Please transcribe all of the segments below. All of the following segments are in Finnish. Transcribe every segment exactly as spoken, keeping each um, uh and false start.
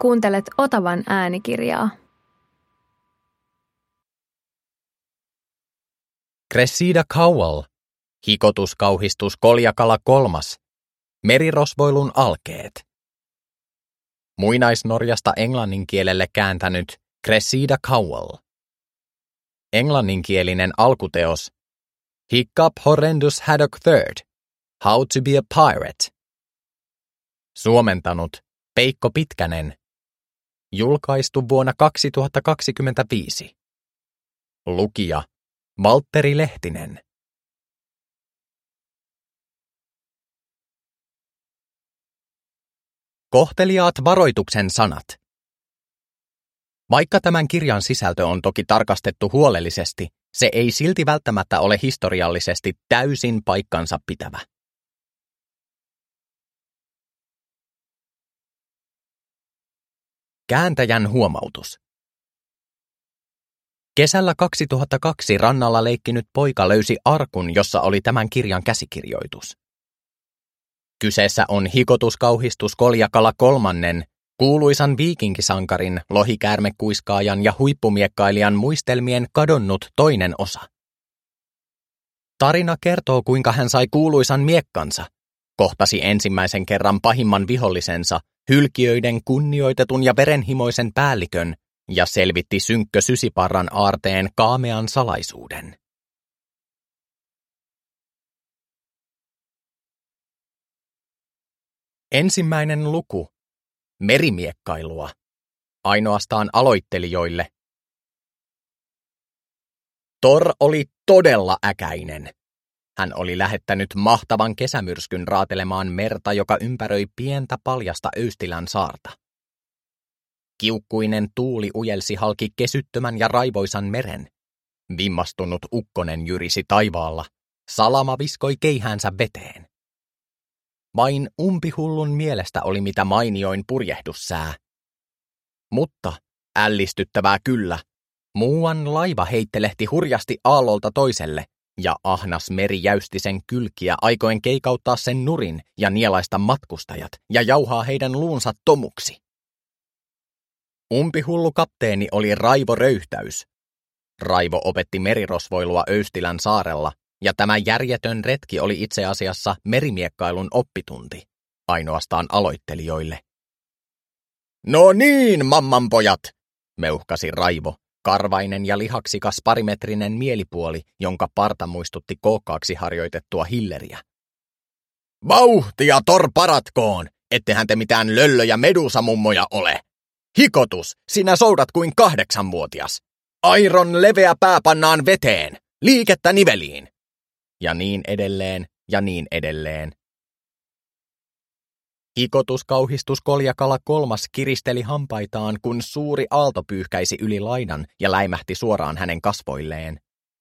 Kuuntelet Otavan äänikirjaa. Cressida Cowell, hikotuskauhistus Koljakala kolmas, merirosvoilun alkeet. Muinaisnorjasta englannin kielelle kääntänyt Cressida Cowell. Englanninkielinen alkuteos Hiccup Horrendus Haddock third, How to be a Pirate. Suomentanut Peikko Pitkänen. Julkaistu vuonna kaksituhattakaksikymmentäviisi. Lukija Valtteri Lehtinen. Kohteliaat varoituksen sanat. Vaikka tämän kirjan sisältö on toki tarkastettu huolellisesti, se ei silti välttämättä ole historiallisesti täysin paikkansa pitävä. Kääntäjän huomautus. Kesällä kaksituhattakaksi rannalla leikkinyt poika löysi arkun, jossa oli tämän kirjan käsikirjoitus. Kyseessä on hikotuskauhistus Koljakala kolmannen, kuuluisan viikinkisankarin, lohikäärmekuiskaajan ja huippumiekkailijan muistelmien kadonnut toinen osa. Tarina kertoo, kuinka hän sai kuuluisan miekkansa, kohtasi ensimmäisen kerran pahimman vihollisensa, hylkiöiden kunnioitetun ja verenhimoisen päällikön, ja selvitti synkkö Sysiparran aarteen kaamean salaisuuden. Ensimmäinen luku. Merimiekkailua. Ainoastaan aloittelijoille. Thor oli todella äkäinen. Hän oli lähettänyt mahtavan kesämyrskyn raatelemaan merta, joka ympäröi pientä paljasta Öystilän saarta. Kiukkuinen tuuli ujelsi halki kesyttömän ja raivoisan meren. Vimmastunut ukkonen jyrisi taivaalla. Salama viskoi keihäänsä veteen. Vain umpihullun mielestä oli mitä mainioin purjehdussää. Mutta, ällistyttävää kyllä, muuan laiva heittelehti hurjasti aallolta toiselle, ja ahnas meri jäysti sen kylkiä aikoen keikauttaa sen nurin ja nielaista matkustajat ja jauhaa heidän luunsa tomuksi. Umpihullu kapteeni oli Raivo Röyhtäys. Raivo opetti merirosvoilua Öystilän saarella, ja tämä järjetön retki oli itse asiassa merimiekkailun oppitunti, ainoastaan aloittelijoille. No niin, mammanpojat, meuhkasi Raivo, karvainen ja lihaksikas parimetrinen mielipuoli, jonka parta muistutti kookkaaksi harjoitettua hilleriä. Vauhtia torparatkoon, ettehän te mitään löllö- ja medusamummoja ole. Hikotus, sinä soudat kuin kahdeksanvuotias. Airon leveä pää pannaan veteen, liikettä niveliin. Ja niin edelleen, ja niin edelleen. Hikotuskauhistus Koljakala kolmas kiristeli hampaitaan, kun suuri aalto pyyhkäisi yli laidan ja läimähti suoraan hänen kasvoilleen.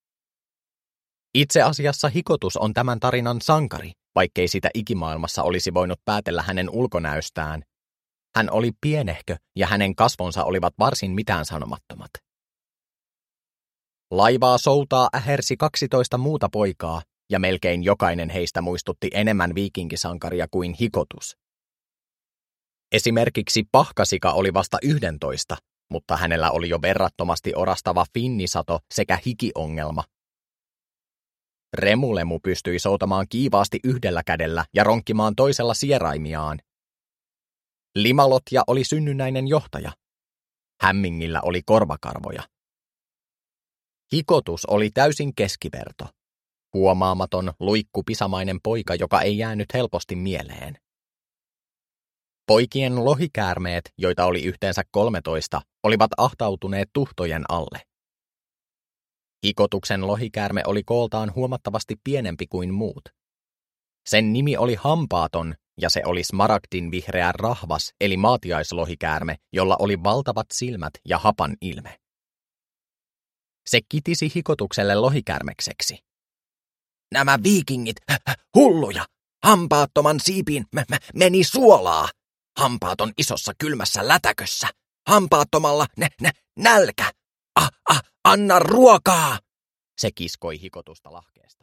Itse asiassa hikotus on tämän tarinan sankari, vaikkei sitä ikimaailmassa olisi voinut päätellä hänen ulkonäöstään. Hän oli pienehkö ja hänen kasvonsa olivat varsin mitään sanomattomat. Laivaa soutaa ähersi kaksitoista muuta poikaa, ja melkein jokainen heistä muistutti enemmän viikinkisankaria kuin hikotus. Esimerkiksi Pahkasika oli vasta yhdentoista, mutta hänellä oli jo verrattomasti orastava finnisato sekä hikiongelma. Remulemu pystyi soutamaan kiivaasti yhdellä kädellä ja ronkkimaan toisella sieraimiaan. Limalotja oli synnynnäinen johtaja. Hämmingillä oli korvakarvoja. Hikotus oli täysin keskiverto. Huomaamaton, luikkupisamainen poika, joka ei jäänyt helposti mieleen. Poikien lohikäärmeet, joita oli yhteensä kolmetoista, olivat ahtautuneet tuhtojen alle. Hikotuksen lohikäärme oli kooltaan huomattavasti pienempi kuin muut. Sen nimi oli Hampaaton, ja se oli smaragdin vihreä rahvas, eli maatiaislohikäärme, jolla oli valtavat silmät ja hapan ilme. Se kitisi hikotukselle lohikäärmekseksi. Nämä viikingit, hulluja, hampaattoman siipiin meni suolaa. Hampaaton isossa kylmässä lätäkössä. Hampaattomalla ne, ne, nälkä. Ah, ah, anna ruokaa! Se kiskoi hikotusta lahkeesta.